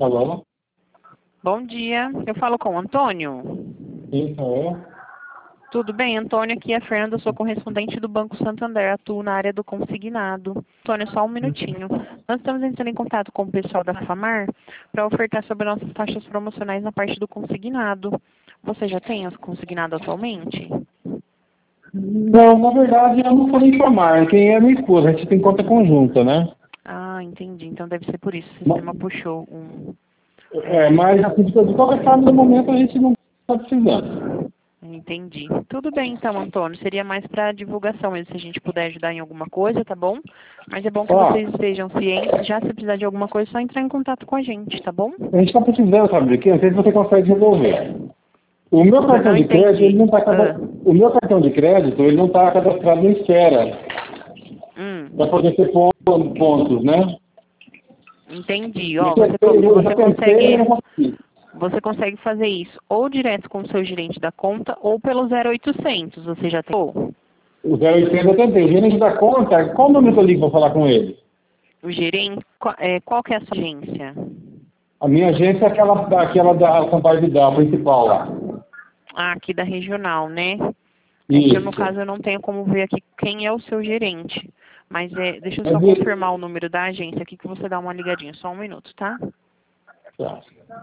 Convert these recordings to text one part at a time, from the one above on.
Alô? Bom dia, eu falo com o Antônio. Sim, sou eu. Tudo bem, Antônio? Aqui é a Fernanda, sou correspondente do Banco Santander, atuo na área do consignado. Antônio, só um minutinho. Nós estamos entrando em contato com o pessoal da FAMAR para ofertar sobre nossas taxas promocionais na parte do consignado. Você já tem as consignado atualmente? Não, na verdade, eu não falei informar. Quem é minha esposa, a gente tem conta conjunta, né? Ah, entendi. Então deve ser por isso. O sistema puxou um... Mas assim, de qualquer forma, no momento a gente não está precisando. Entendi. Tudo bem então, Antônio. Seria mais para divulgação mesmo, se a gente puder ajudar em alguma coisa, tá bom? Mas é bom que Ó, vocês estejam cientes. Já se precisar de alguma coisa, é só entrar em contato com a gente, tá bom? a gente está precisando, sabe de quê? Não sei se você consegue resolver. O meu Desculpa, cartão não de crédito, ele entendi. não está o meu cartão de crédito, ele não está cadastrado no Esfera, para poder ter pontos, né? Entendi. Eu Ó, tentei, eu já tentei, eu não consegui. você consegue fazer isso ou direto com o seu gerente da conta ou pelo 0800. Você já tentou? O 080 eu tentei. O gerente da conta, qual o nome que eu ligo para falar com ele? O gerente, qual que é a sua agência? A minha agência é aquela da Sampaio Vidal, a principal lá. Ah, aqui da regional, né? É que eu, no Isso. caso, eu não tenho como ver aqui quem é o seu gerente. Mas deixa eu só Mas confirmar o número da agência aqui que você dá uma ligadinha. Só um minuto, tá? tá.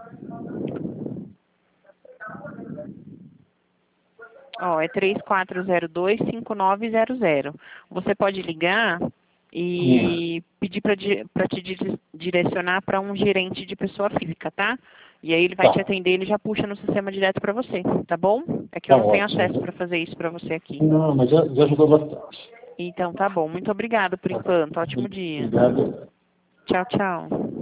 Ó, é 3402-5900. Você pode ligar e pedir para te direcionar para um gerente de pessoa física, tá? E aí ele vai te Tá. atender, ele já puxa no sistema direto para você, tá bom? É que Tá eu não tenho acesso ótimo. para fazer isso para você aqui. Não, mas já ajudou bastante. Então tá bom. Muito obrigada por Tá. enquanto. Ótimo dia. Obrigado. Tchau, tchau.